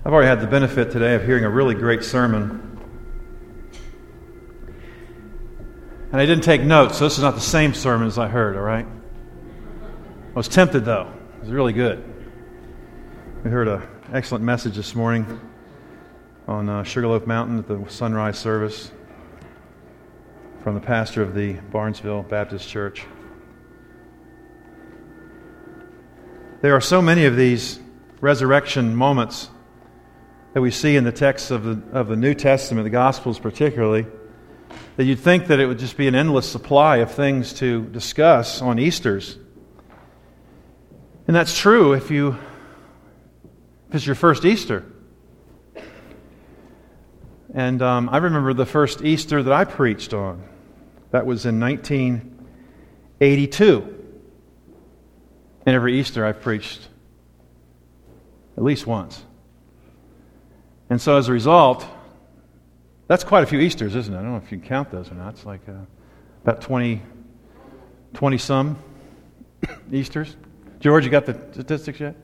I've already had the benefit today of hearing a really great sermon. And I didn't take notes, so this is not the same sermon as I heard, all right? I was tempted, though. It was really good. We heard an excellent message this morning on Sugarloaf Mountain at the sunrise service from the pastor of the Barnesville Baptist Church. There are so many of these resurrection moments that we see in the texts of the New Testament, the Gospels particularly, that you'd think that it would just be an endless supply of things to discuss on Easters. And that's true if it's your first Easter. And I remember the first Easter that I preached on. That was in 1982. And every Easter I've preached at least once. And so as a result, that's quite a few Easters, isn't it? I don't know if you can count those or not. It's like about 20-some Easters. George, you got the statistics yet?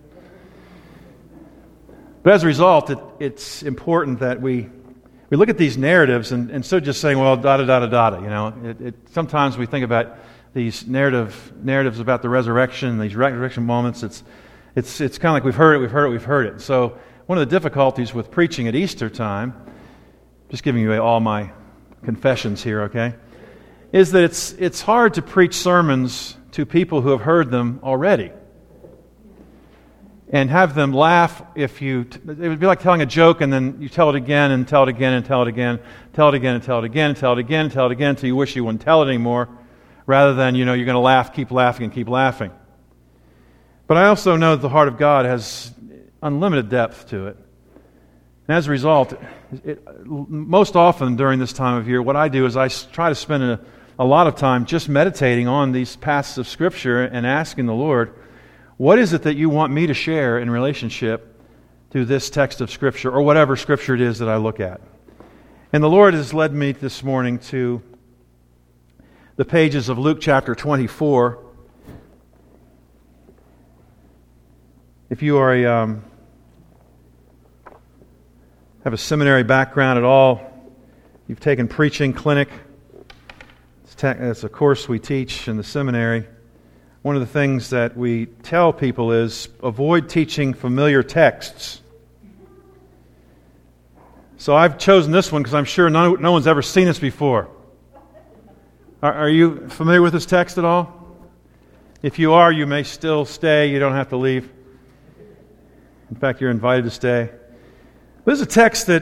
But as a result, it's important that we look at these narratives and instead of just saying, well, da-da-da-da-da, you know. Sometimes we think about these narratives about the resurrection, these resurrection moments. It's kind of like we've heard it. So one of the difficulties with preaching at Easter time, just giving you all my confessions here, okay, is that it's hard to preach sermons to people who have heard them already and have them laugh it would be like telling a joke and then you tell it again and tell it again and tell it again, tell it again and tell it again and tell it again and tell it again until you wish you wouldn't tell it anymore, rather than, you're going to laugh, keep laughing and keep laughing. But I also know that the heart of God has unlimited depth to it. And as a result, most often during this time of year, what I do is I try to spend a lot of time just meditating on these passages of Scripture and asking the Lord, what is it that you want me to share in relationship to this text of Scripture or whatever Scripture it is that I look at? And the Lord has led me this morning to the pages of Luke chapter 24. If you are have a seminary background at all, you've taken preaching clinic, it's a course we teach in the seminary. One of the things that we tell people is avoid teaching familiar texts. So I've chosen this one because I'm sure no one's ever seen this before. Are you familiar with this text at all? If you are, you may still stay. You don't have to leave. In fact, you're invited to stay. This is a text that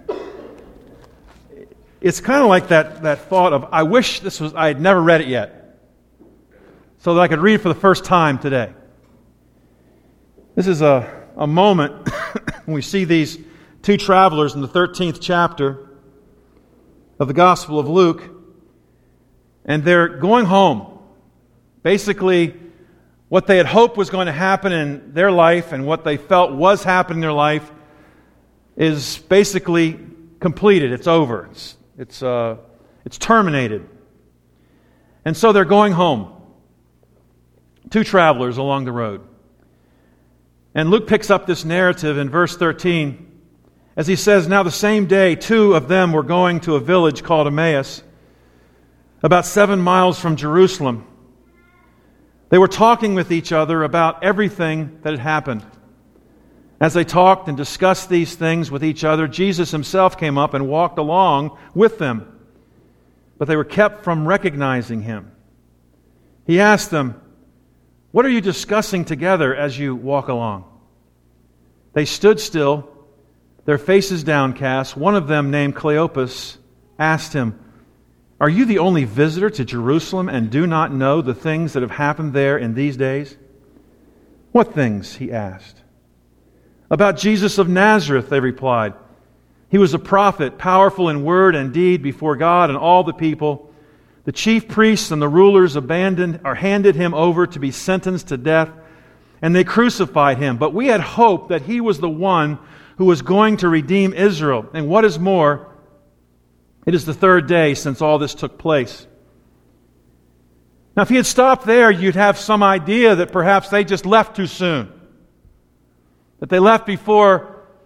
it's kind of like that thought of, I wish I had never read it yet, so that I could read it for the first time today. This is a moment when we see these two travelers in the 13th chapter of the Gospel of Luke, and they're going home. Basically, what they had hoped was going to happen in their life and what they felt was happening in their life is basically completed. It's over. It's terminated. And so they're going home. Two travelers along the road. And Luke picks up this narrative in verse 13 as he says, now the same day, two of them were going to a village called Emmaus, about 7 miles from Jerusalem. They were talking with each other about everything that had happened. As they talked and discussed these things with each other, Jesus himself came up and walked along with them, but they were kept from recognizing him. He asked them, what are you discussing together as you walk along? They stood still, their faces downcast. One of them, named Cleopas, asked him, are you the only visitor to Jerusalem and do not know the things that have happened there in these days? What things? He asked. About Jesus of Nazareth, they replied. He was a prophet, powerful in word and deed before God and all the people. The chief priests and the rulers handed him over to be sentenced to death, and they crucified him. But we had hoped that he was the one who was going to redeem Israel. And what is more, it is the third day since all this took place. Now, if he had stopped there, you'd have some idea that perhaps they just left too soon. That they left before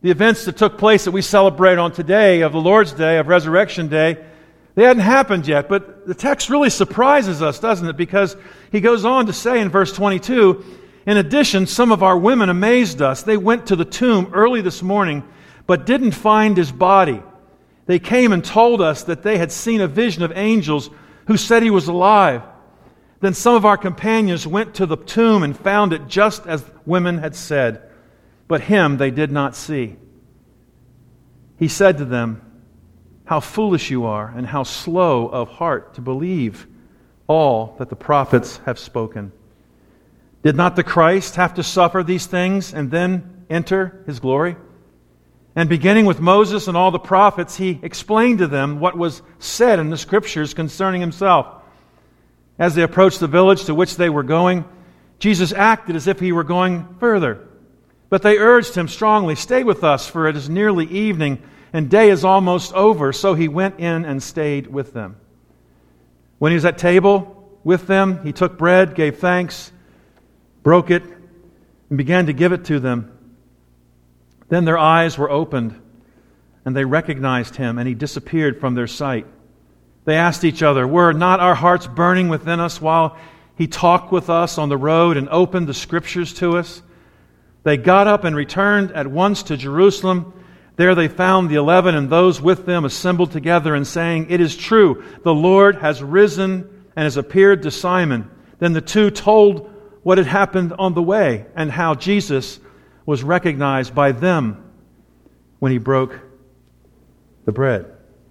the events that took place that we celebrate on today, of the Lord's Day, of Resurrection Day, they hadn't happened yet. But the text really surprises us, doesn't it? Because he goes on to say in verse 22, in addition, some of our women amazed us. They went to the tomb early this morning, but didn't find his body. They came and told us that they had seen a vision of angels who said he was alive. Then some of our companions went to the tomb and found it just as women had said, but him they did not see. He said to them, how foolish you are, and how slow of heart to believe all that the prophets have spoken. Did not the Christ have to suffer these things and then enter his glory? And beginning with Moses and all the prophets, he explained to them what was said in the Scriptures concerning himself. As they approached the village to which they were going, Jesus acted as if he were going further. But they urged him strongly, stay with us, for it is nearly evening, and day is almost over. So he went in and stayed with them. When he was at table with them, he took bread, gave thanks, broke it, and began to give it to them. Then their eyes were opened, and they recognized him, and he disappeared from their sight. They asked each other, were not our hearts burning within us while he talked with us on the road and opened the Scriptures to us? They got up and returned at once to Jerusalem. There they found the 11 and those with them assembled together and saying, it is true, the Lord has risen and has appeared to Simon. Then the two told what had happened on the way and how Jesus was recognized by them when he broke the bread.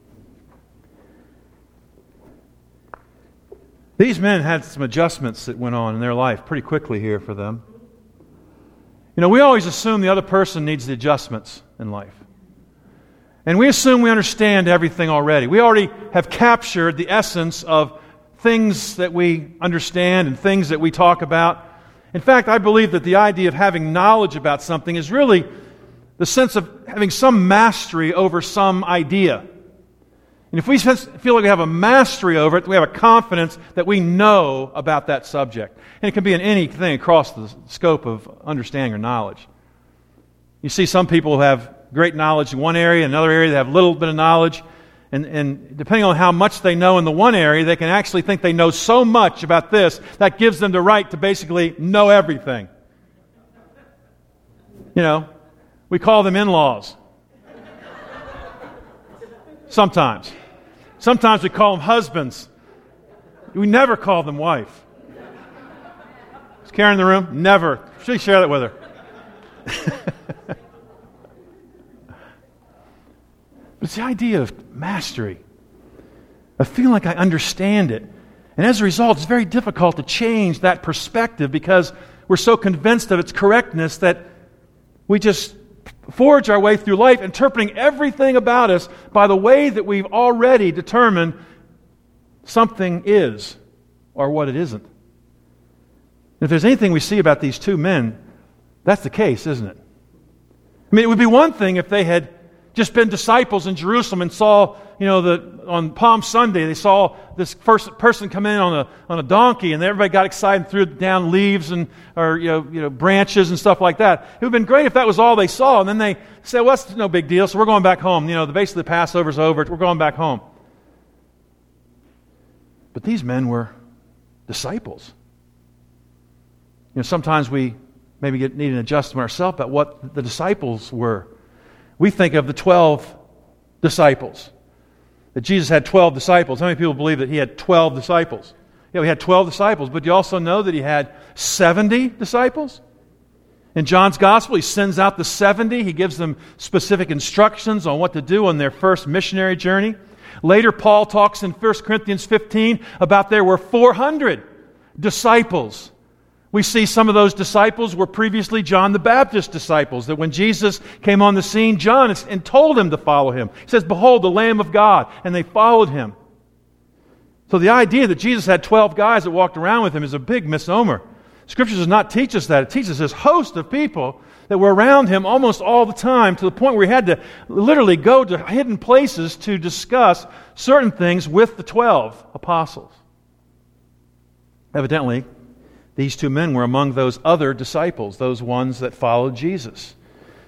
These men had some adjustments that went on in their life pretty quickly here for them. You know, we always assume the other person needs the adjustments in life. And we assume we understand everything already. We already have captured the essence of things that we understand and things that we talk about. In fact, I believe that the idea of having knowledge about something is really the sense of having some mastery over some idea. And if we feel like we have a mastery over it, we have a confidence that we know about that subject. And it can be in anything across the scope of understanding or knowledge. You see some people who have great knowledge in one area, in another area they have a little bit of knowledge. And depending on how much they know in the one area, they can actually think they know so much about this that gives them the right to basically know everything. You know, we call them in-laws. Sometimes. Sometimes we call them husbands. We never call them wife. Is Karen in the room? Never. Should share that with her. It's the idea of mastery, of feeling like I understand it. And as a result, it's very difficult to change that perspective because we're so convinced of its correctness that we just forge our way through life interpreting everything about us by the way that we've already determined something is or what it isn't. And if there's anything we see about these two men, that's the case, isn't it? I mean, it would be one thing if they had just been disciples in Jerusalem and saw, on Palm Sunday, they saw this first person come in on a donkey, and everybody got excited and threw down leaves or branches and stuff like that. It would have been great if that was all they saw, and then they said, well, that's no big deal, so we're going back home. Basically the Passover's over, we're going back home. But these men were disciples. Sometimes we maybe need an adjustment ourselves about what the disciples were. We think of the 12 disciples, that Jesus had 12 disciples. How many people believe that he had 12 disciples? Yeah, he had 12 disciples, but you also know that he had 70 disciples? In John's Gospel, he sends out the 70. He gives them specific instructions on what to do on their first missionary journey. Later, Paul talks in 1 Corinthians 15 about there were 400 disciples. We see some of those disciples were previously John the Baptist's disciples, that when Jesus came on the scene, John and told him to follow him. He says, behold, the Lamb of God, and they followed him. So the idea that Jesus had 12 guys that walked around with him is a big misnomer. Scripture does not teach us that. It teaches this host of people that were around him almost all the time, to the point where he had to literally go to hidden places to discuss certain things with the 12 apostles. Evidently, these two men were among those other disciples, those ones that followed Jesus.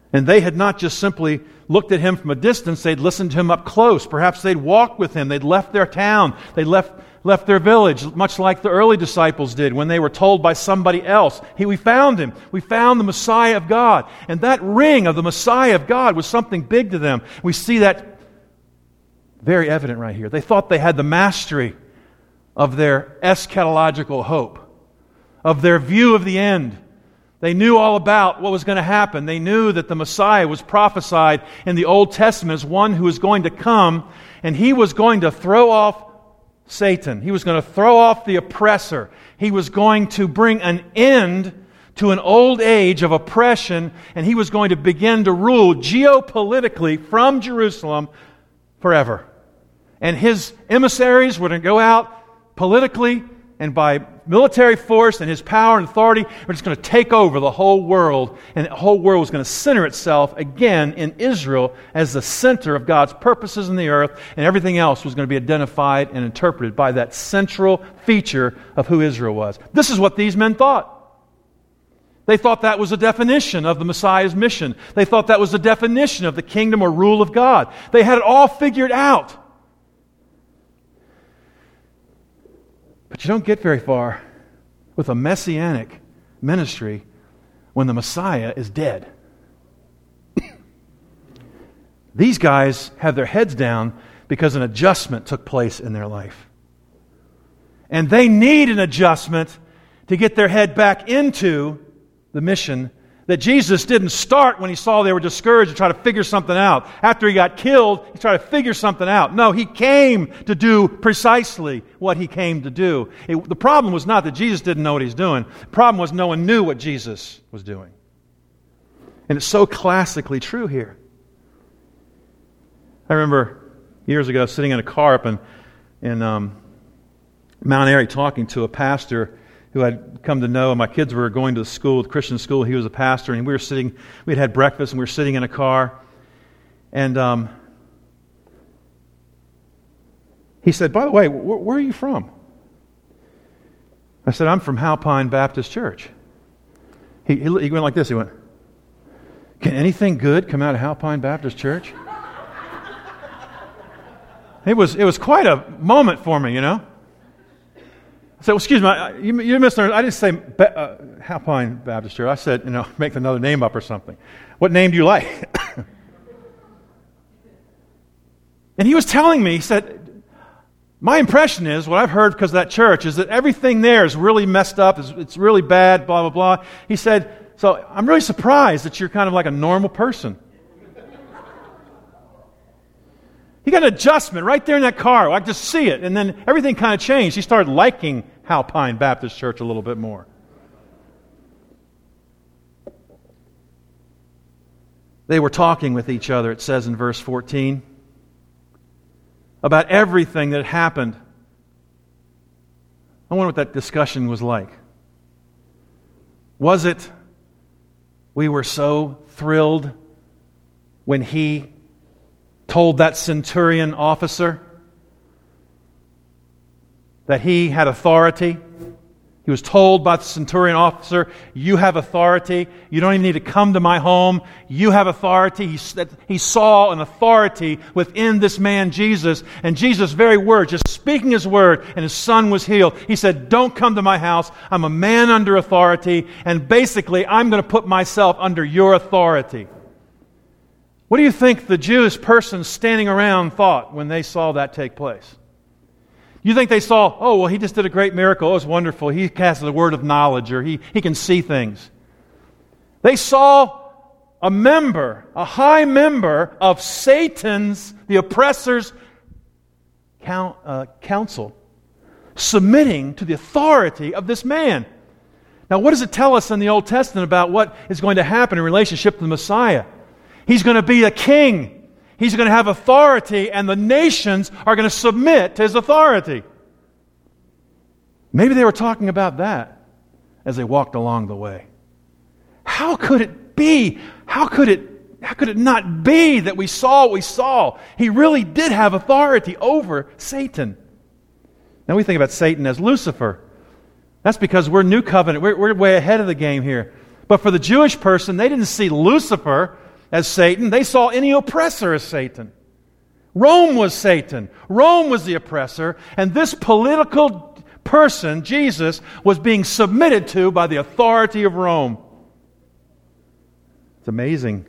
And they had not just simply looked at him from a distance, they'd listened to him up close. Perhaps they'd walked with him. They'd left their town. They'd left their village, much like the early disciples did when they were told by somebody else, we found him. We found the Messiah of God. And that ring of the Messiah of God was something big to them. We see that very evident right here. They thought they had the mastery of their eschatological hope, of their view of the end. They knew all about what was going to happen. They knew that the Messiah was prophesied in the Old Testament as one who was going to come, and he was going to throw off Satan. He was going to throw off the oppressor. He was going to bring an end to an old age of oppression, and he was going to begin to rule geopolitically from Jerusalem forever. And his emissaries were going to go out politically and by military force and his power and authority, were just going to take over the whole world, and the whole world was going to center itself again in Israel as the center of God's purposes in the earth, and everything else was going to be identified and interpreted by that central feature of who Israel was. This is what these men thought. They thought that was a definition of the Messiah's mission. They thought that was a definition of the kingdom or rule of God. They had it all figured out. But you don't get very far with a messianic ministry when the Messiah is dead. These guys have their heads down because an adjustment took place in their life. And they need an adjustment to get their head back into the mission that Jesus didn't start when he saw they were discouraged and try to figure something out. After he got killed, he tried to figure something out. No, he came to do precisely what he came to do. The problem was not that Jesus didn't know what he's doing. The problem was no one knew what Jesus was doing. And it's so classically true here. I remember years ago sitting in a car up in Mount Airy talking to a pastor who I'd come to know, and my kids were going to school, the Christian school. He was a pastor, and we'd had breakfast, and we were sitting in a car. And he said, "By the way, where are you from?" I said, "I'm from Halpine Baptist Church." He went like this. He went, "Can anything good come out of Halpine Baptist Church?" It was quite a moment for me, you know. I said, "Well, excuse me, you misunderstood. I didn't say Halpine Baptist Church. I said, make another name up or something. What name do you like?" And he was telling me, he said, "My impression is, what I've heard because of that church, is that everything there is really messed up. It's really bad, blah, blah, blah." He said, "So I'm really surprised that you're kind of like a normal person." He got an adjustment right there in that car. I could just see it. And then everything kind of changed. He started liking Halpine Baptist Church a little bit more. They were talking with each other, it says in verse 14, about everything that happened. I wonder what that discussion was like. Was it, we were so thrilled when he told that centurion officer that he had authority? He was told by the centurion officer, "You have authority. You don't even need to come to my home. You have authority." He saw an authority within this man Jesus, and Jesus' very word, just speaking his word, and his son was healed. He said, "Don't come to my house. I'm a man under authority, and basically I'm going to put myself under your authority." What do you think the Jewish person standing around thought when they saw that take place? You think they saw, "Oh, well, he just did a great miracle. It was wonderful. He has the word of knowledge," or he can see things. They saw a high member of Satan's, the oppressor's council, submitting to the authority of this man. Now, what does it tell us in the Old Testament about what is going to happen in relationship to the Messiah? He's going to be a king. He's going to have authority, and the nations are going to submit to his authority. Maybe they were talking about that as they walked along the way. How could it be? How could it not be that we saw what we saw? He really did have authority over Satan. Now we think about Satan as Lucifer. That's because we're New Covenant. We're way ahead of the game here. But for the Jewish person, they didn't see Lucifer as Satan. They saw any oppressor as Satan. Rome was Satan. Rome was the oppressor. And this political person, Jesus, was being submitted to by the authority of Rome. It's amazing.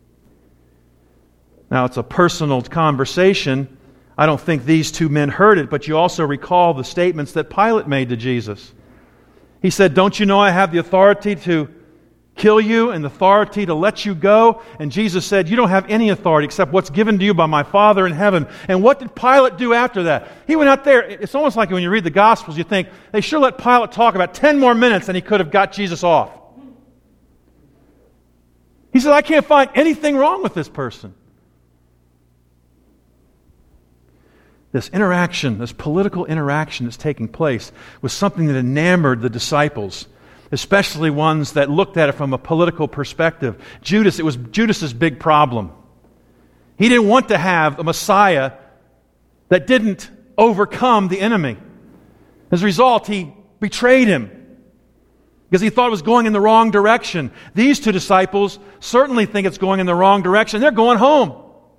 Now, it's a personal conversation. I don't think these two men heard it, but you also recall the statements that Pilate made to Jesus. He said, "Don't you know I have the authority to kill you and the authority to let you go?" And Jesus said, "You don't have any authority except what's given to you by my Father in heaven." And what did Pilate do after that? He went out there. It's almost like when you read the Gospels, you think, they sure let Pilate talk about 10 more minutes and he could have got Jesus off. He said, "I can't find anything wrong with this person." This interaction, this political interaction that's taking place, was something that enamored the disciples, especially ones that looked at it from a political perspective. Judas, it was Judas's big problem. He didn't want to have a Messiah that didn't overcome the enemy. As a result, he betrayed him because he thought it was going in the wrong direction. These two disciples certainly think it's going in the wrong direction. They're going home.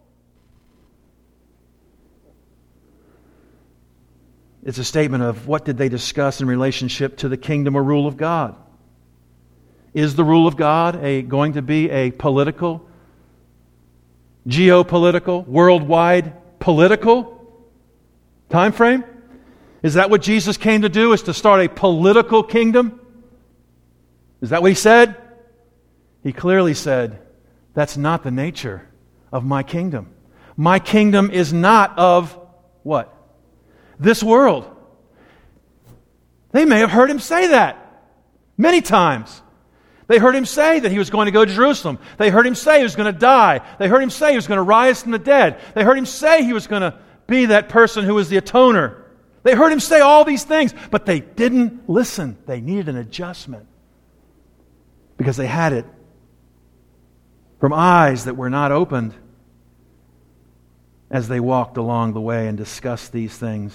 It's a statement of what did they discuss in relationship to the kingdom or rule of God. Is the rule of God going to be a political, geopolitical, worldwide political time frame? Is that what Jesus came to do, is to start a political kingdom? Is that what He said? He clearly said, that's not the nature of my kingdom. My kingdom is not of what? This world. They may have heard Him say that many times. They heard Him say that He was going to go to Jerusalem. They heard Him say He was going to die. They heard Him say He was going to rise from the dead. They heard Him say He was going to be that person who was the atoner. They heard Him say all these things, but they didn't listen. They needed an adjustment because they had it from eyes that were not opened as they walked along the way and discussed these things.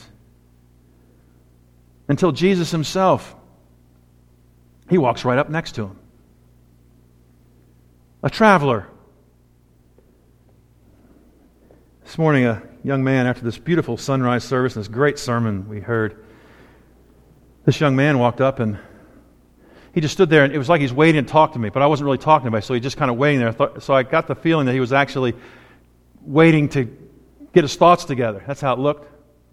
Until Jesus Himself, He walks right up next to him. A traveler. This morning, a young man, after this beautiful sunrise service and this great sermon we heard, this young man walked up and he just stood there, and it was like he's waiting to talk to me, but I wasn't really talking to him, so he just kind of waiting there. So I got the feeling that he was actually waiting to get his thoughts together. That's how it looked.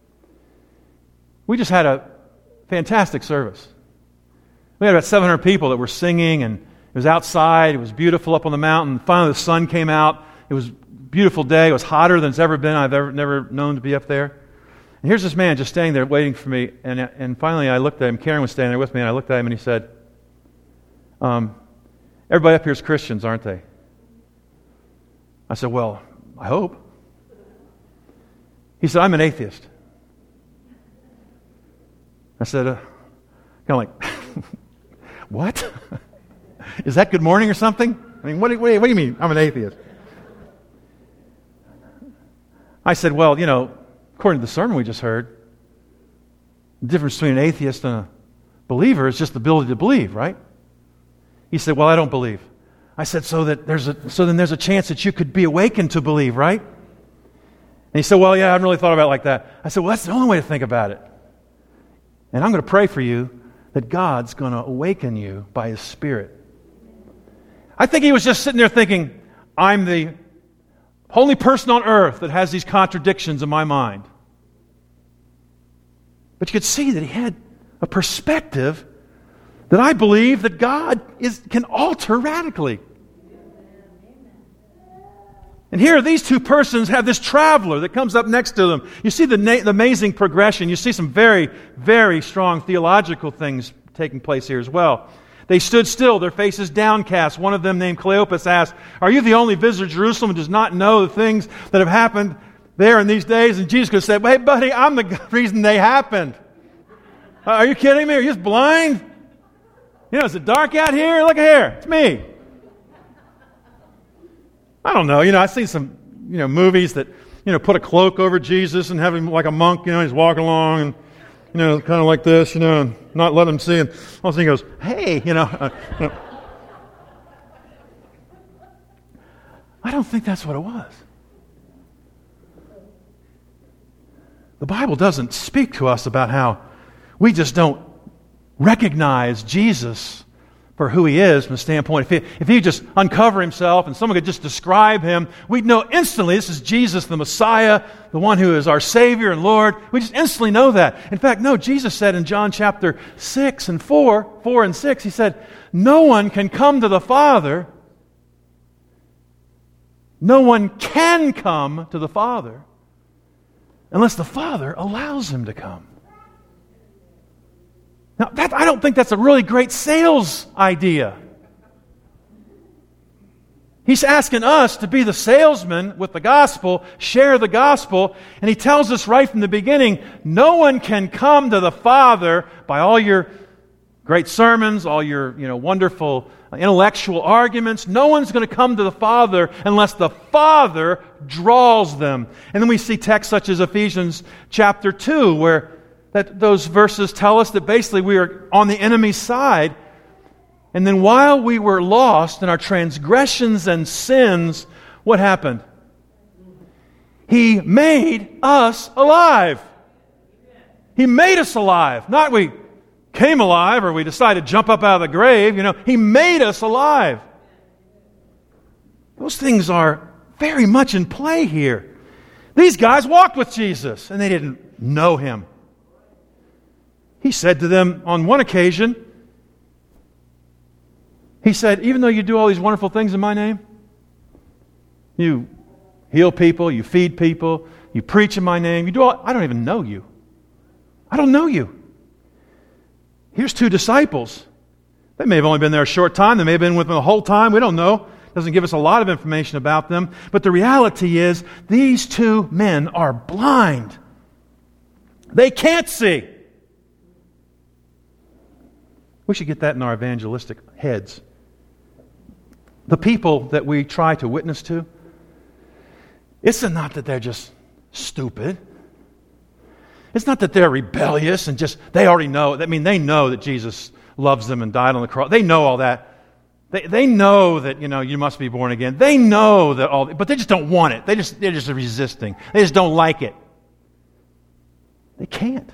We just had a fantastic service. We had about 700 people that were singing, and it was outside. It was beautiful up on the mountain. Finally, the sun came out. It was a beautiful day. It was hotter than it's ever been. I've never known to be up there. And here's this man just standing there waiting for me. And finally, I looked at him. Karen was standing there with me, and I looked at him, and he said, "Everybody up here is Christians, aren't they?" I said, "Well, I hope." He said, "I'm an atheist." I said, kind of like, what? Is that good morning or something? I mean, what do you mean, I'm an atheist? I said, well, according to the sermon we just heard, the difference between an atheist and a believer is just the ability to believe, right? He said, well, I don't believe. I said, so then there's a chance that you could be awakened to believe, right? And he said, well, yeah, I haven't really thought about it like that. I said, well, that's the only way to think about it. And I'm going to pray for you that God's going to awaken you by His Spirit. I think he was just sitting there thinking, I'm the only person on earth that has these contradictions in my mind. But you could see that he had a perspective that I believe that God can alter radically. And here, these two persons have this traveler that comes up next to them. You see the amazing progression. You see some very, very strong theological things taking place here as well. They stood still, their faces downcast. One of them, named Cleopas, asked, "Are you the only visitor to Jerusalem who does not know the things that have happened there in these days?" And Jesus could have said, "Hey, buddy, I'm the reason they happened. Are you kidding me? Are you just blind? Is it dark out here? Look at here. It's me." I don't know. I've seen some, movies that, put a cloak over Jesus and have him like a monk, he's walking along and, kind of like this, and not let him see. And all of a sudden he goes, "Hey," I don't think that's what it was. The Bible doesn't speak to us about how we just don't recognize Jesus for who He is from the standpoint, if He just uncover Himself and someone could just describe Him, we'd know instantly this is Jesus, the Messiah, the one who is our Savior and Lord. We just instantly know that. In fact, no, Jesus said in John chapter 6 and 4 and 6, He said, no one can come to the Father, no one can come to the Father unless the Father allows him to come. Now, I don't think that's a really great sales idea. He's asking us to be the salesman with the gospel, share the gospel, and He tells us right from the beginning, no one can come to the Father by all your great sermons, all your wonderful intellectual arguments. No one's going to come to the Father unless the Father draws them. And then we see texts such as Ephesians chapter 2, where those verses tell us that basically we are on the enemy's side. And then while we were lost in our transgressions and sins, what happened? He made us alive. He made us alive. Not we came alive or we decided to jump up out of the grave. He made us alive. Those things are very much in play here. These guys walked with Jesus and they didn't know Him. He said to them on one occasion, He said, even though you do all these wonderful things in my name, you heal people, you feed people, you preach in my name, I don't even know you. I don't know you. Here's two disciples. They may have only been there a short time. They may have been with them the whole time. We don't know. It doesn't give us a lot of information about them. But the reality is, these two men are blind. They can't see. We should get that in our evangelistic heads. The people that we try to witness to, it's not that they're just stupid. It's not that they're rebellious and they already know. They know that Jesus loves them and died on the cross. They know all that. They know that, you must be born again. They know that but they just don't want it. They're just resisting. They just don't like it. They can't.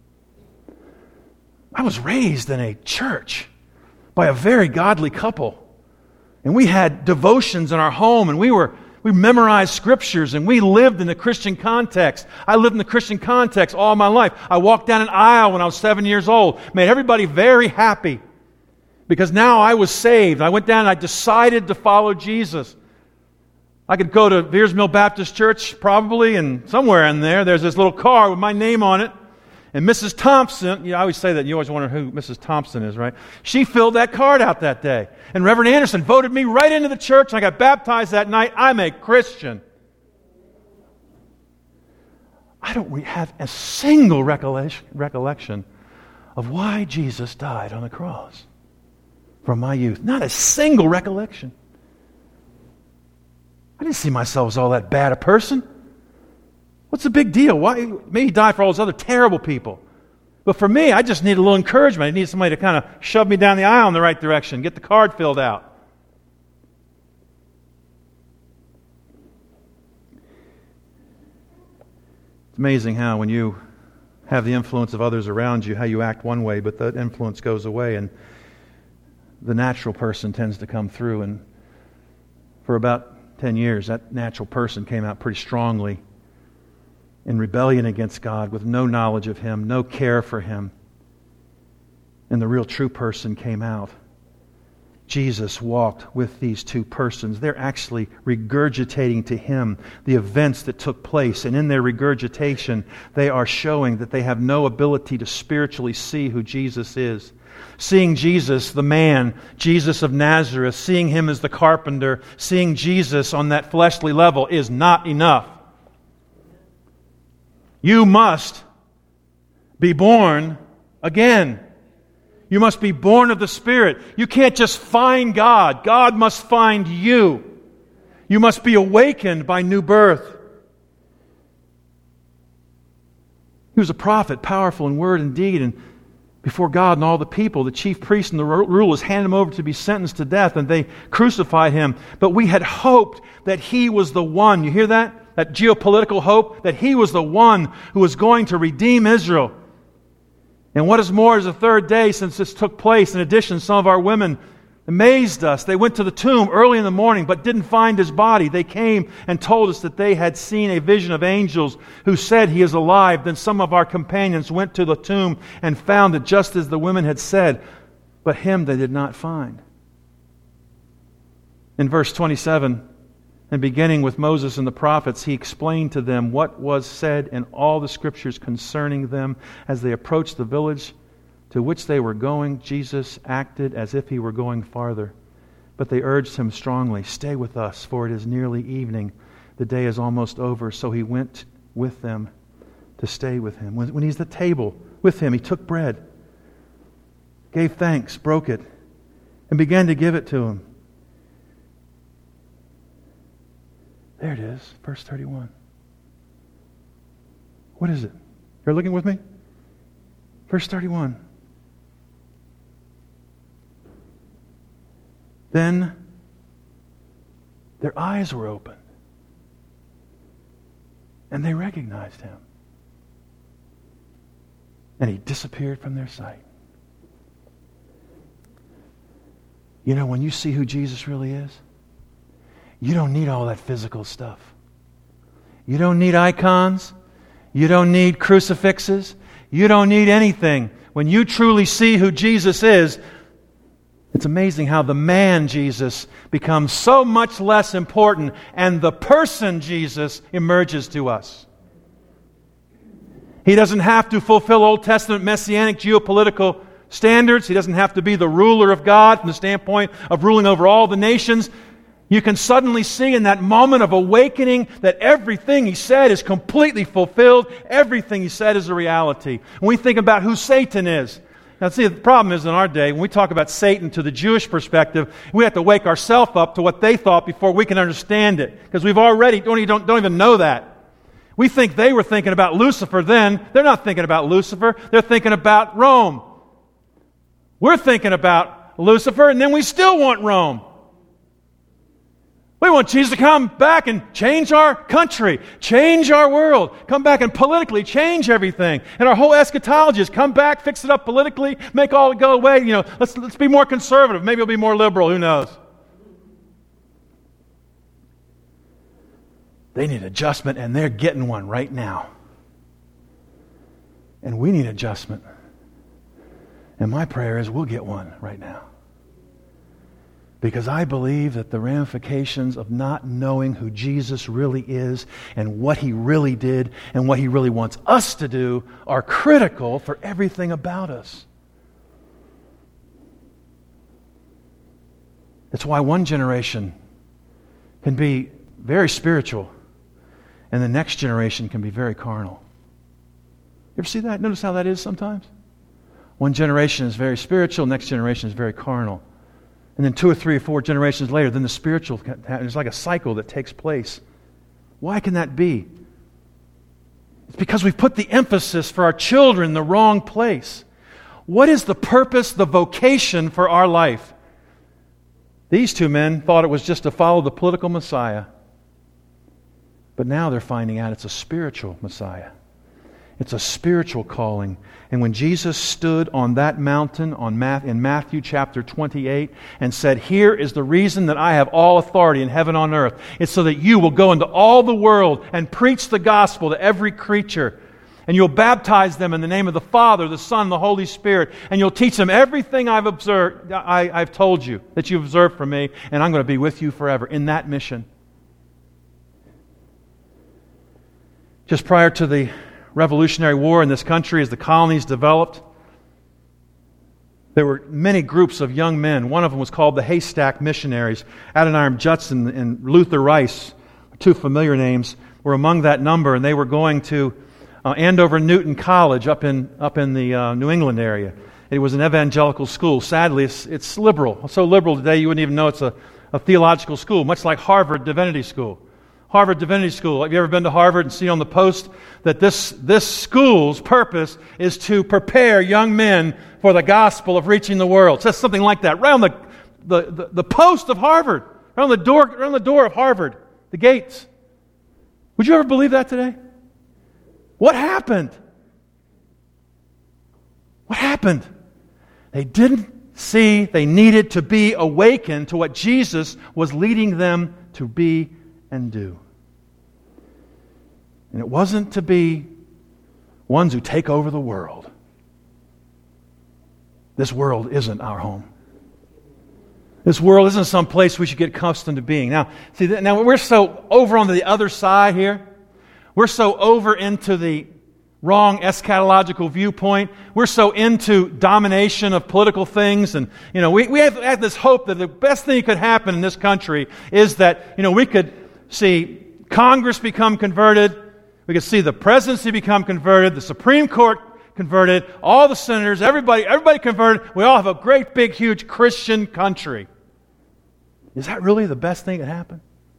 I was raised in a church by a very godly couple. And we had devotions in our home, and we memorized scriptures, and we lived in the Christian context. I lived in the Christian context all my life. I walked down an aisle when I was 7 years old. Made everybody very happy. Because now I was saved. I went down and I decided to follow Jesus. I could go to Veers Mill Baptist Church probably, and somewhere in there's this little card with my name on it. And Mrs. Thompson, I always say that, you always wonder who Mrs. Thompson is, right? She filled that card out that day. And Reverend Anderson voted me right into the church, and I got baptized that night. I'm a Christian. I don't have a single recollection of why Jesus died on the cross from my youth. Not a single recollection. I didn't see myself as all that bad a person. What's the big deal? Why? Maybe He died for all those other terrible people. But for me, I just need a little encouragement. I need somebody to kind of shove me down the aisle in the right direction, get the card filled out. It's amazing how when you have the influence of others around you, how you act one way, but that influence goes away and the natural person tends to come through. And for about 10 years, that natural person came out pretty strongly in rebellion against God, with no knowledge of Him, no care for Him. And the real true person came out. Jesus walked with these two persons. They're actually regurgitating to Him the events that took place. And in their regurgitation, they are showing that they have no ability to spiritually see who Jesus is. Seeing Jesus, the man, Jesus of Nazareth, seeing Him as the carpenter, seeing Jesus on that fleshly level is not enough. You must be born again. You must be born of the Spirit. You can't just find God. God must find you. You must be awakened by new birth. He was a prophet, powerful in word and deed, before God and all the people. The chief priests and the rulers handed him over to be sentenced to death, and they crucified him. But we had hoped that he was the one. You hear that? That geopolitical hope, that he was the one who was going to redeem Israel. And what is more, is the third day since this took place. In addition, some of our women amazed us. They went to the tomb early in the morning but didn't find his body. They came and told us that they had seen a vision of angels who said he is alive. Then some of our companions went to the tomb and found it just as the women had said, but him they did not find. In verse 27, and beginning with Moses and the prophets, he explained to them what was said in all the scriptures concerning them. As they approached the village to which they were going, Jesus acted as if he were going farther. But they urged him strongly, "Stay with us, for it is nearly evening. The day is almost over." So he went with them to stay with him. When he's at the table with him, he took bread, gave thanks, broke it, and began to give it to him. There it is, verse 31. What is it? You're looking with me? Verse 31. Then their eyes were opened, and they recognized him. And he disappeared from their sight. You know, when you see who Jesus really is, you don't need all that physical stuff. You don't need icons. You don't need crucifixes. You don't need anything. When you truly see who Jesus is, it's amazing how the man Jesus becomes so much less important and the person Jesus emerges to us. He doesn't have to fulfill Old Testament messianic geopolitical standards. He doesn't have to be the ruler of God from the standpoint of ruling over all the nations. You can suddenly see in that moment of awakening that everything he said is completely fulfilled. Everything he said is a reality. When we think about who Satan is, now see, the problem is in our day, when we talk about Satan to the Jewish perspective, we have to wake ourselves up to what they thought before we can understand it. Because we've already, don't even know that. We think they were thinking about Lucifer then. They're not thinking about Lucifer. They're thinking about Rome. We're thinking about Lucifer, and then we still want Rome. We want Jesus to come back and change our country, change our world, come back and politically change everything. And our whole eschatology is come back, fix it up politically, make all it go away. You know, let's be more conservative. Maybe it'll be more liberal. Who knows? They need adjustment, and they're getting one right now. And we need adjustment. And my prayer is we'll get one right now. Because I believe that the ramifications of not knowing who Jesus really is and what he really did and what he really wants us to do are critical for everything about us. That's why one generation can be very spiritual and the next generation can be very carnal. You ever see that? Notice how that is sometimes? One generation is very spiritual, next generation is very carnal. And then 2 or 3 or 4 generations later, then the spiritual, there's like a cycle that takes place. Why can that be? It's because we've put the emphasis for our children in the wrong place. What is the purpose, the vocation for our life? These 2 men thought it was just to follow the political Messiah. But now they're finding out it's a spiritual Messiah. It's a spiritual calling. And when Jesus stood on that mountain in Matthew chapter 28 and said, "Here is the reason that I have all authority in heaven and on earth. It's so that you will go into all the world and preach the gospel to every creature. And you'll baptize them in the name of the Father, the Son, and the Holy Spirit. And you'll teach them everything I've told you, that you've observed from me. And I'm going to be with you forever," in that mission. Just prior to the Revolutionary War in this country, as the colonies developed, there were many groups of young men. One of them was called the Haystack Missionaries. Adoniram Judson and Luther Rice, 2 familiar names, were among that number, and they were going to Andover Newton College up in the New England area. It was an evangelical school. Sadly, it's liberal. So liberal today you wouldn't even know it's a theological school, much like Harvard Divinity School. Harvard Divinity School. Have you ever been to Harvard and seen on the post that this school's purpose is to prepare young men for the gospel of reaching the world? It says something like that right on the post of Harvard, right on the door of Harvard, the gates. Would you ever believe that today? What happened? What happened? They didn't see they needed to be awakened to what Jesus was leading them to be and do. And it wasn't to be ones who take over the world. This world isn't our home. This world isn't some place we should get accustomed to being. Now we're so over on the other side here. We're so over into the wrong eschatological viewpoint. We're so into domination of political things. And, we have this hope that the best thing that could happen in this country is that, we could see Congress become converted. We could see the presidency become converted, the Supreme Court converted, all the senators, everybody converted. We all have a great, big, huge Christian country. Is that really the best thing that could happen?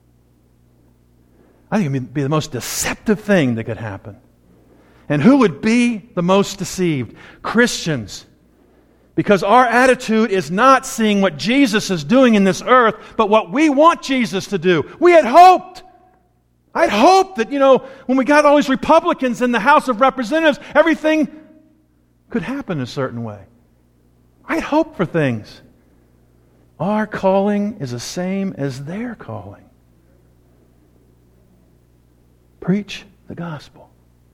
I think it would be the most deceptive thing that could happen. And who would be the most deceived? Christians. Because our attitude is not seeing what Jesus is doing in this earth, but what we want Jesus to do. We had hoped. I'd hoped that, when we got all these Republicans in the House of Representatives, everything could happen a certain way. I'd hoped for things. Our calling is the same as their calling. Preach the gospel.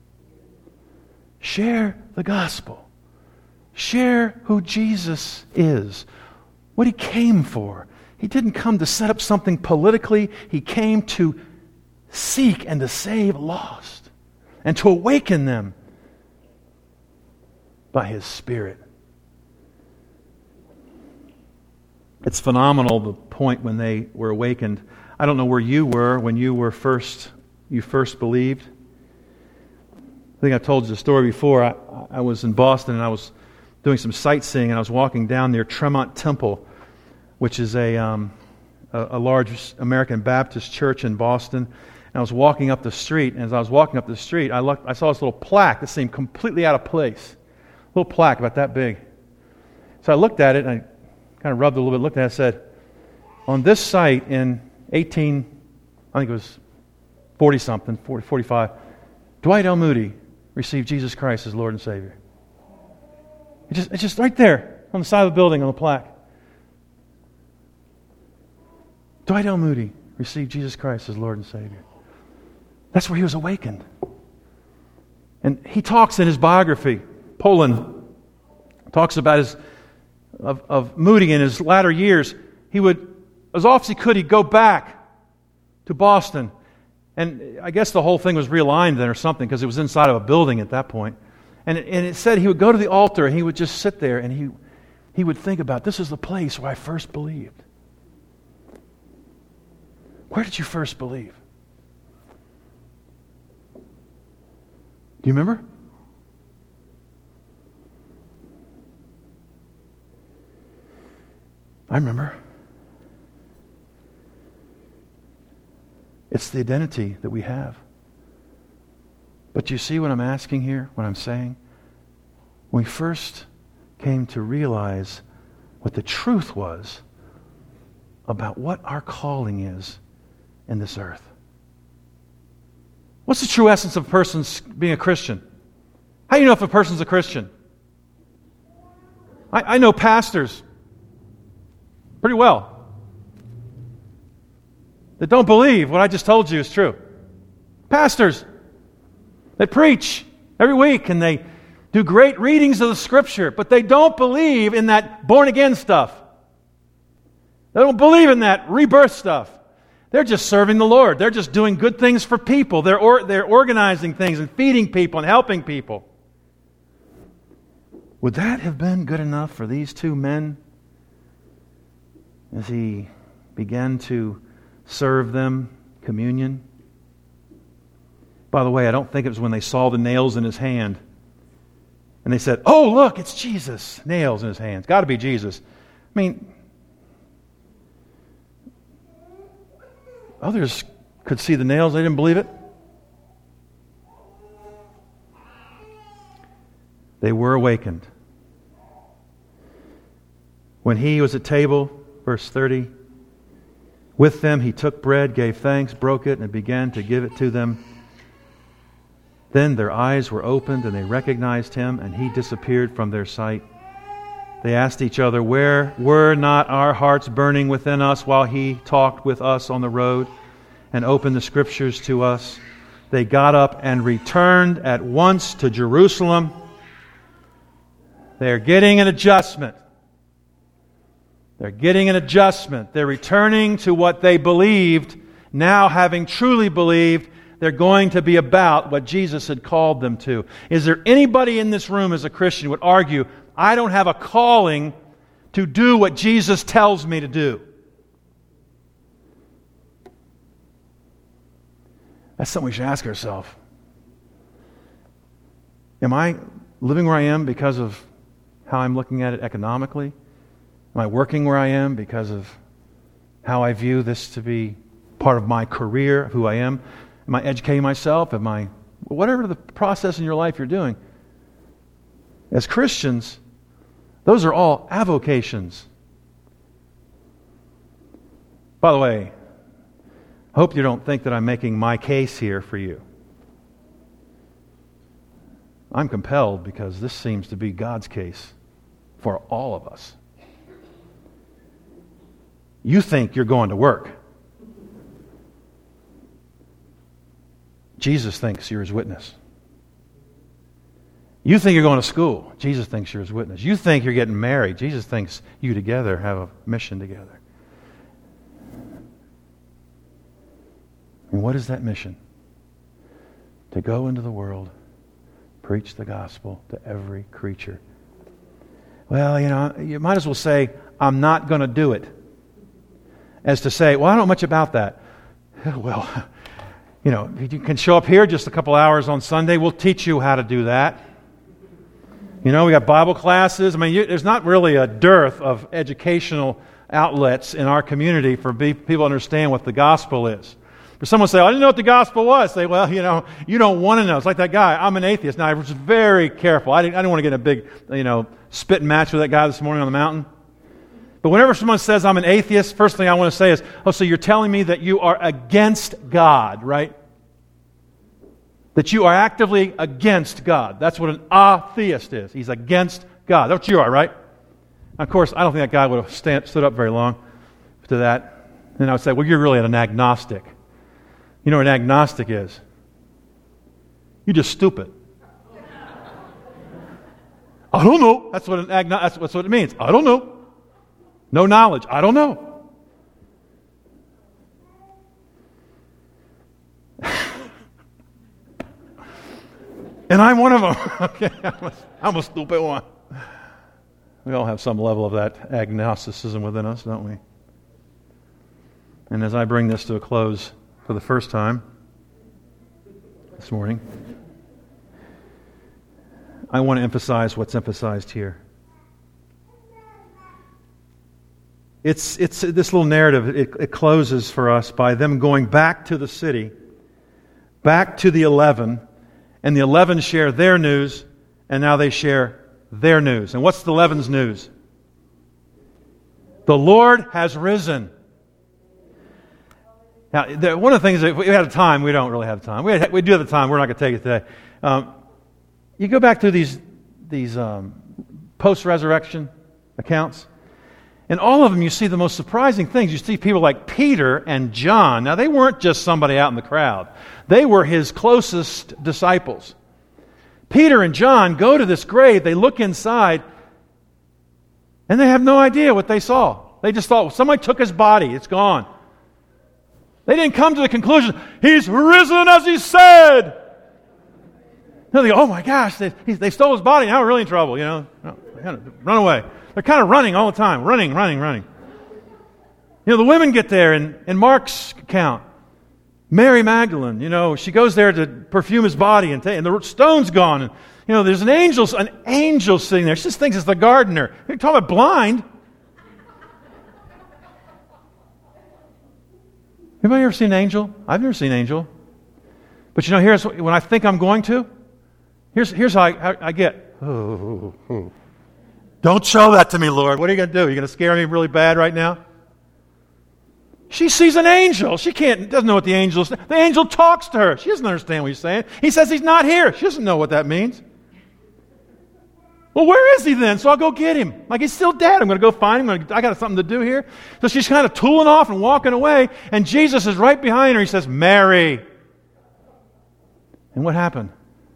Share the gospel. Share who Jesus is, what He came for. He didn't come to set up something politically. He came to seek and to save lost and to awaken them by His Spirit. It's phenomenal, the point when they were awakened. I don't know where you were when you first believed. I think I've told you the story before. I was in Boston and I was doing some sightseeing and I was walking down near Tremont Temple, which is a large American Baptist church in Boston. And I was walking up the street, and as I was walking up the street, I saw this little plaque that seemed completely out of place. A little plaque about that big. So I looked at it and I kind of rubbed it a little bit, looked at it and said, on this site in I think it was 40-something, 45, Dwight L. Moody received Jesus Christ as Lord and Savior. It's just right there on the side of the building on the plaque. Dwight L. Moody received Jesus Christ as Lord and Savior. That's where he was awakened. And he talks in his biography, Poland, talks about of Moody in his latter years. He would, as often as he could, he'd go back to Boston. And I guess the whole thing was realigned then or something because it was inside of a building at that point. And it said he would go to the altar and he would just sit there and he would think about, this is the place where I first believed. Where did you first believe? Do you remember? I remember. It's the identity that we have. But you see what I'm asking here, what I'm saying? When we first came to realize what the truth was about what our calling is in this earth. What's the true essence of a person's being a Christian? How do you know if a person's a Christian? I know pastors pretty well that don't believe what I just told you is true. Pastors that preach every week and they do great readings of the Scripture, but they don't believe in that born-again stuff. They don't believe in that rebirth stuff. They're just serving the Lord. They're just doing good things for people. They're organizing things and feeding people and helping people. Would that have been good enough for these two men as he began to serve them communion? By the way, I don't think it was when they saw the nails in his hand and they said, "Oh, look, it's Jesus." Nails in his hands. Got to be Jesus. I mean, others could see the nails. They didn't believe it. They were awakened. When he was at table, verse 30, with them he took bread, gave thanks, broke it, and began to give it to them. Then their eyes were opened, and they recognized him, and he disappeared from their sight. They asked each other, where were not our hearts burning within us while he talked with us on the road and opened the Scriptures to us? They got up and returned at once to Jerusalem. They're getting an adjustment. They're getting an adjustment. They're returning to what they believed. Now, having truly believed, they're going to be about what Jesus had called them to. Is there anybody in this room as a Christian who would argue, I don't have a calling to do what Jesus tells me to do? That's something we should ask ourselves. Am I living where I am because of how I'm looking at it economically? Am I working where I am because of how I view this to be part of my career, who I am? Am I educating myself? Whatever the process in your life you're doing. As Christians, those are all avocations. By the way, I hope you don't think that I'm making my case here for you. I'm compelled because this seems to be God's case for all of us. You think you're going to work. Jesus thinks you're His witness. You think you're going to school. Jesus thinks you're His witness. You think you're getting married. Jesus thinks you together have a mission together. And what is that mission? To go into the world, preach the gospel to every creature. Well, you might as well say, I'm not going to do it. As to say, well, I don't know much about that. Well, you can show up here just a couple hours on Sunday. We'll teach you how to do that. We got Bible classes. There's not really a dearth of educational outlets in our community for people to understand what the gospel is. For someone to say, I didn't know what the gospel was. Say, well, you don't want to know. It's like that guy. I'm an atheist. Now, I was very careful. I didn't want to get in a big, spitting match with that guy this morning on the mountain. But whenever someone says I'm an atheist, first thing I want to say is, so you're telling me that you are against God, right? That you are actively against God. That's what an atheist is. He's against God. That's what you are, right? Of course, I don't think that guy would have stood up very long to that. And I would say, well, you're really an agnostic. You know what an agnostic is? You're just stupid. I don't know. That's what that's what it means. I don't know. No knowledge. I don't know. And I'm one of them. Okay, I'm a stupid one. We all have some level of that agnosticism within us, don't we? And as I bring this to a close for the first time this morning, I want to emphasize what's emphasized here. It's this little narrative, it closes for us by them going back to the city, back to the 11, and the 11 share their news, and now they share their news. And what's the 11's news? The Lord has risen. Now, one of the things, if we had time, we don't really have time. We do have the time, we're not going to take it today. You go back through these post-resurrection accounts, and all of them, you see the most surprising things. You see people like Peter and John. Now, they weren't just somebody out in the crowd. They were His closest disciples. Peter and John go to this grave. They look inside, and they have no idea what they saw. They just thought, well, somebody took His body. It's gone. They didn't come to the conclusion, He's risen as He said. No, they go, oh my gosh, they stole His body. Now we're really in trouble, Run away. They're kind of running all the time. Running. The women get there in Mark's account. Mary Magdalene, she goes there to perfume His body and the stone's gone. And, there's an angel sitting there. She just thinks it's the gardener. You're talking about blind. Anybody ever seen an angel? I've never seen an angel. But here's when I think I'm going to, here's how I get. Oh. Don't show that to me, Lord. What are you going to do? Are you going to scare me really bad right now? She sees an angel. She doesn't know what the angel is. The angel talks to her. She doesn't understand what he's saying. He says he's not here. She doesn't know what that means. Well, where is he then? So I'll go get him. Like, he's still dead. I'm going to go find him. I got something to do here. So she's kind of tooling off and walking away, and Jesus is right behind her. He says, Mary. And what happened?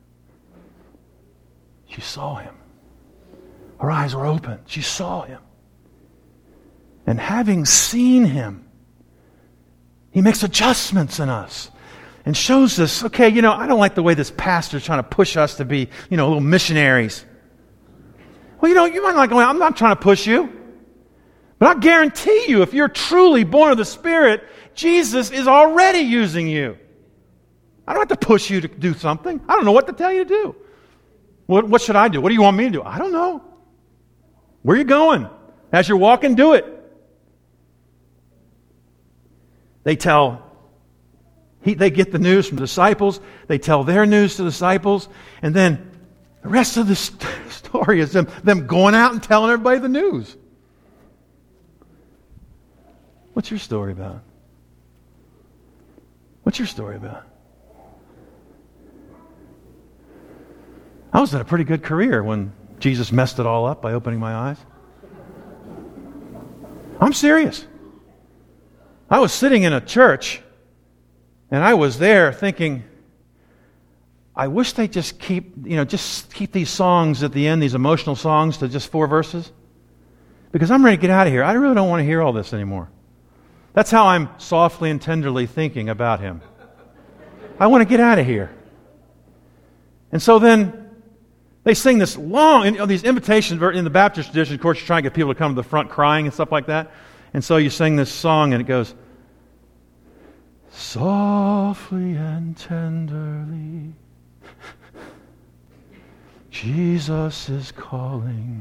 She saw him. Her eyes were open. She saw him. And having seen him, he makes adjustments in us and shows us, okay, I don't like the way this pastor's trying to push us to be, little missionaries. Well, you might not go, I'm not trying to push you. But I guarantee you, if you're truly born of the Spirit, Jesus is already using you. I don't have to push you to do something. I don't know what to tell you to do. What should I do? What do you want me to do? I don't know. Where are you going? As you're walking, do it. They get the news from the disciples. They tell their news to the disciples. And then the rest of the story is them going out and telling everybody the news. What's your story about? What's your story about? I was in a pretty good career when Jesus messed it all up by opening my eyes. I'm serious. I was sitting in a church, and I was there thinking, I wish they just keep these songs at the end, these emotional songs, to just 4 verses. Because I'm ready to get out of here. I really don't want to hear all this anymore. That's how I'm softly and tenderly thinking about him. I want to get out of here. And so then they sing this long, these invitations in the Baptist tradition. Of course, you're trying to get people to come to the front crying and stuff like that. And so you sing this song, and it goes, softly and tenderly, Jesus is calling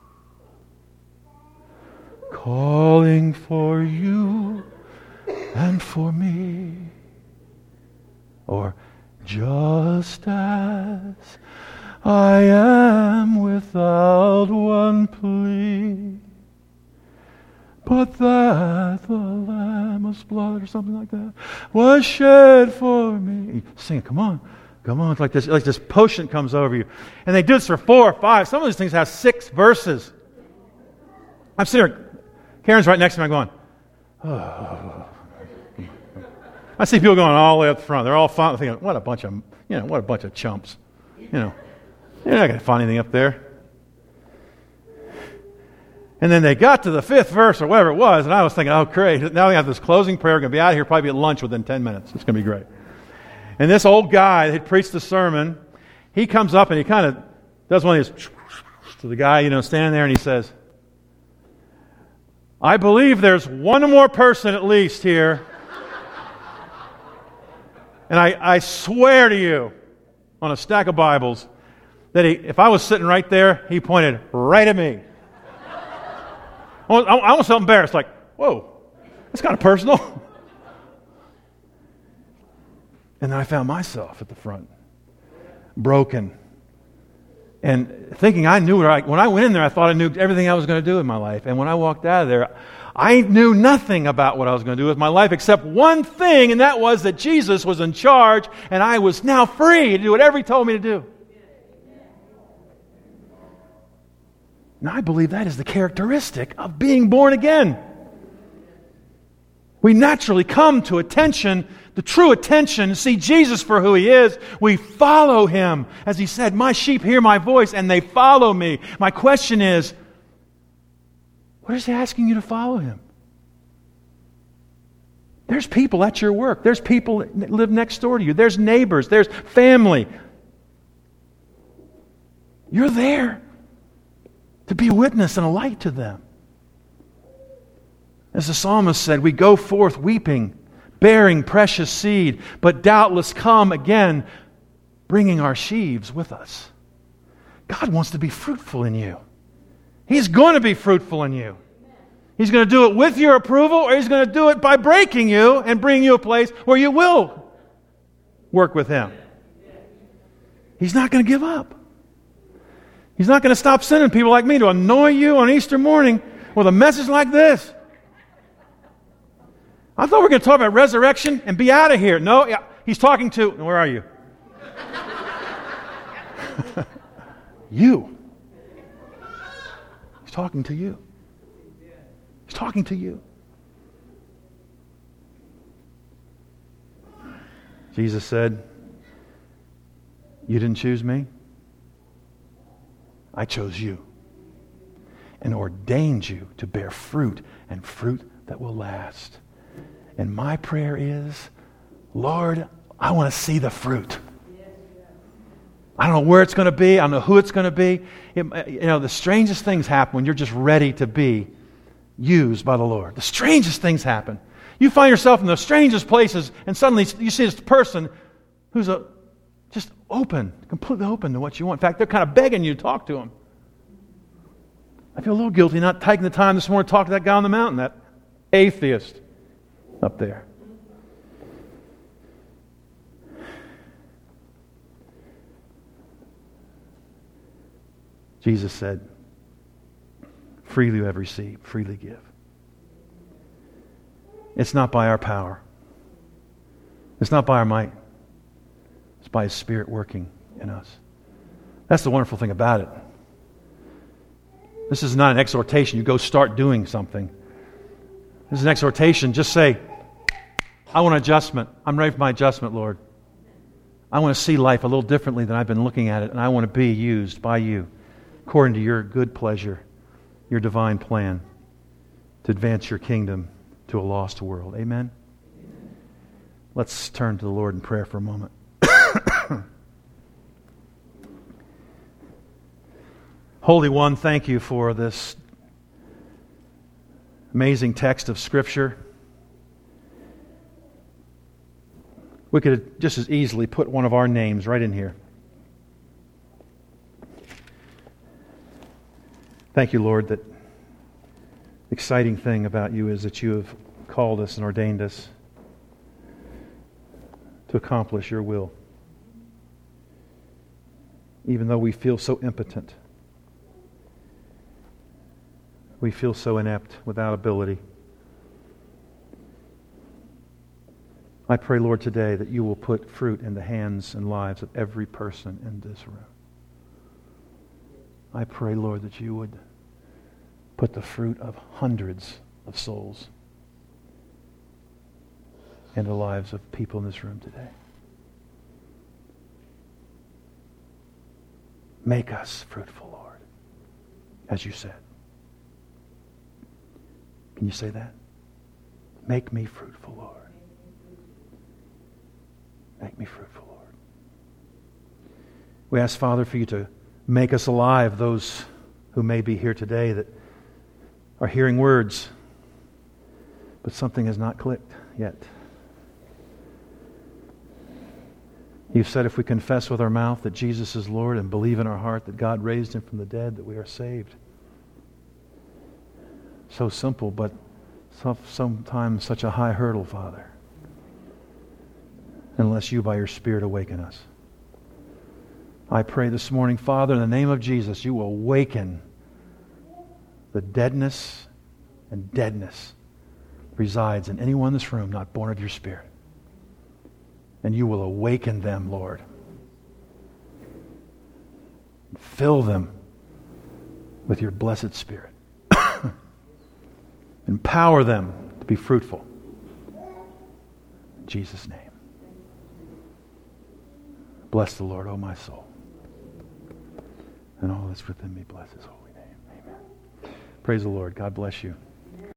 for you and for me. Or, just as I am without one plea, but that the Lamb's blood, or something like that, was shed for me. Sing it, come on. It's like this potion comes over you. And they do this for 4 or 5. Some of these things have 6 verses. I'm sitting here. Karen's right next to me. I'm going, oh. I see people going all the way up front. They're all fun, thinking, what a bunch of chumps. You're not going to find anything up there. And then they got to the 5th verse or whatever it was, and I was thinking, oh, great. Now we have this closing prayer. We're going to be out of here probably at lunch within 10 minutes. It's going to be great. And this old guy that preached the sermon, he comes up and he kind of does one of these to the guy, standing there, and he says, I believe there's one more person at least here. And I swear to you, on a stack of Bibles, that if I was sitting right there, he pointed right at me. I almost felt embarrassed, like, whoa, that's kind of personal. And then I found myself at the front, broken, and thinking I knew when I went in there, I thought I knew everything I was going to do in my life. And when I walked out of there, I knew nothing about what I was going to do with my life except one thing, and that was that Jesus was in charge, and I was now free to do whatever He told me to do. Now, I believe that is the characteristic of being born again. We naturally come to attention, the true attention, see Jesus for who He is. We follow Him. As He said, my sheep hear my voice and they follow me. My question is, what is He asking you to follow Him? There's people at your work. There's people that live next door to you. There's neighbors. There's family. You're there to be a witness and a light to them. As the psalmist said, we go forth weeping, bearing precious seed, but doubtless come again, bringing our sheaves with us. God wants to be fruitful in you. He's going to be fruitful in you. He's going to do it with your approval, or He's going to do it by breaking you and bring you a place where you will work with Him. He's not going to give up. He's not going to stop sending people like me to annoy you on Easter morning with a message like this. I thought we were going to talk about resurrection and be out of here. No, yeah, He's talking to, where are you? You. He's talking to you. He's talking to you. Jesus said, you didn't choose me. I chose you and ordained you to bear fruit, and fruit that will last. And my prayer is, Lord, I want to see the fruit. I don't know where it's going to be. I don't know who it's going to be. The strangest things happen when you're just ready to be used by the Lord. The strangest things happen. You find yourself in the strangest places, and suddenly you see this person who's just open, completely open to what you want. In fact, they're kind of begging you to talk to them. I feel a little guilty not taking the time this morning to talk to that guy on the mountain, that atheist up there. Jesus said, freely you have received, freely give. It's not by our power. It's not by our might. It's by His Spirit working in us. That's the wonderful thing about it. This is not an exhortation. You go start doing something. This is an exhortation. Just say, I want adjustment. I'm ready for my adjustment, Lord. I want to see life a little differently than I've been looking at it, and I want to be used by you according to your good pleasure, your divine plan to advance your kingdom to a lost world. Amen? Let's turn to the Lord in prayer for a moment. Holy One, thank you for this amazing text of Scripture. We could just as easily put one of our names right in here. Thank you, Lord, that the exciting thing about you is that you have called us and ordained us to accomplish your will. Even though we feel so impotent, we feel so inept, without ability. I pray, Lord, today that you will put fruit in the hands and lives of every person in this room. I pray, Lord, that you would put the fruit of hundreds of souls in the lives of people in this room today. Make us fruitful, Lord, as you said. Can you say that? Make me fruitful, Lord. Make me fruitful, Lord. We ask, Father, for you to make us alive, those who may be here today that are hearing words, but something has not clicked yet. You've said if we confess with our mouth that Jesus is Lord and believe in our heart that God raised Him from the dead, that we are saved. So simple, but sometimes such a high hurdle, Father. Unless you by your Spirit awaken us. I pray this morning, Father, in the name of Jesus, you will awaken the deadness and deadness resides in anyone in this room not born of your Spirit. And you will awaken them, Lord. Fill them with your blessed Spirit. Empower them to be fruitful. In Jesus' name. Bless the Lord, O my soul. And all that's within me, bless His holy name. Amen. Praise the Lord. God bless you.